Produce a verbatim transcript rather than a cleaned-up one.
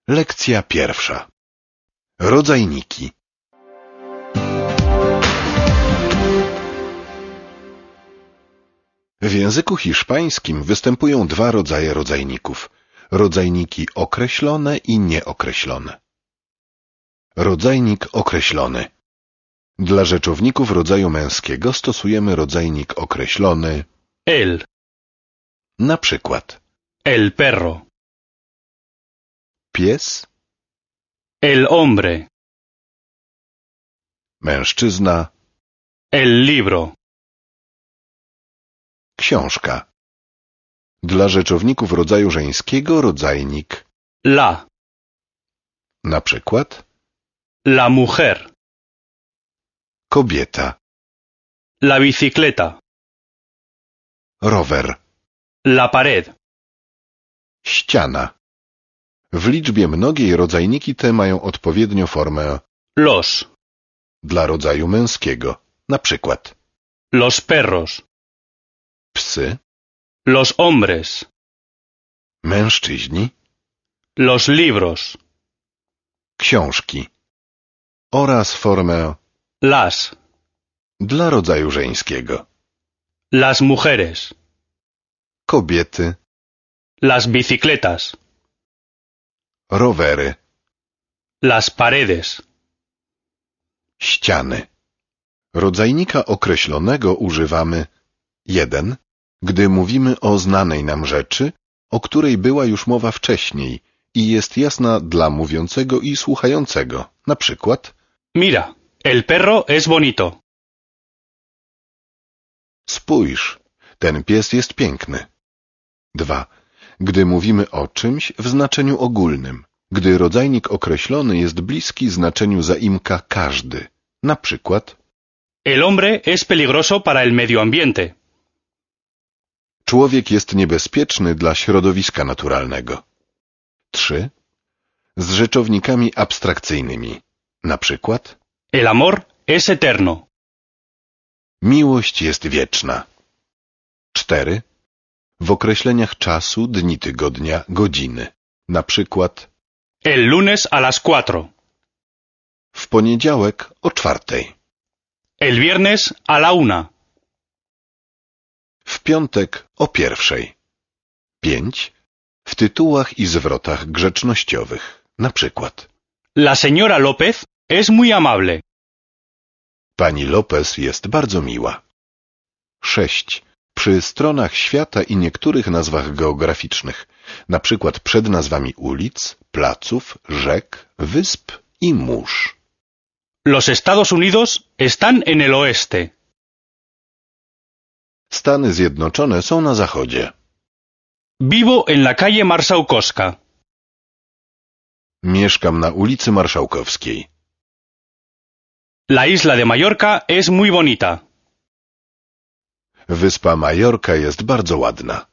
Lekcja pierwsza. Rodzajniki. W języku hiszpańskim występują dwa rodzaje rodzajników. Rodzajniki określone i nieokreślone. Rodzajnik określony. Dla rzeczowników rodzaju męskiego stosujemy rodzajnik określony El, na przykład el perro, pies, el hombre, mężczyzna, el libro, książka. Dla rzeczowników rodzaju żeńskiego rodzajnik la, na przykład la mujer, kobieta, la bicicleta, rower, la pared. ściana. W liczbie mnogiej rodzajniki te mają odpowiednio formę Los, dla rodzaju męskiego, na przykład los perros, psy, los hombres, mężczyźni, los libros, książki oraz formę las, dla rodzaju żeńskiego, las mujeres, kobiety, las bicicletas, rowery, las paredes. ściany. Rodzajnika określonego używamy jeden, gdy mówimy o znanej nam rzeczy, o której była już mowa wcześniej i jest jasna dla mówiącego i słuchającego, na przykład Mira, el perro es bonito. spójrz, ten pies jest piękny. dwa. Gdy mówimy o czymś w znaczeniu ogólnym, gdy rodzajnik określony jest bliski znaczeniu zaimka każdy, na przykład El hombre es peligroso para el medio ambiente. człowiek jest niebezpieczny dla środowiska naturalnego. trzy. Z rzeczownikami abstrakcyjnymi, na przykład El amor es eterno. miłość jest wieczna. cztery. W określeniach czasu, dni tygodnia, godziny, na przykład El lunes a las cuatro. w poniedziałek o czwartej, El viernes a la una. w piątek o pierwszej. pięć. W tytułach i zwrotach grzecznościowych, na przykład La señora López es muy amable. pani Lopez jest bardzo miła. sześć. Przy stronach świata i niektórych nazwach geograficznych, na przykład przed nazwami ulic, placów, rzek, wysp i mórz. Los Estados Unidos están en el oeste. Stany Zjednoczone są na zachodzie. Vivo en la calle Marszałkowska. Mieszkam na ulicy Marszałkowskiej. La isla de Mallorca es muy bonita. Wyspa Majorka jest bardzo ładna.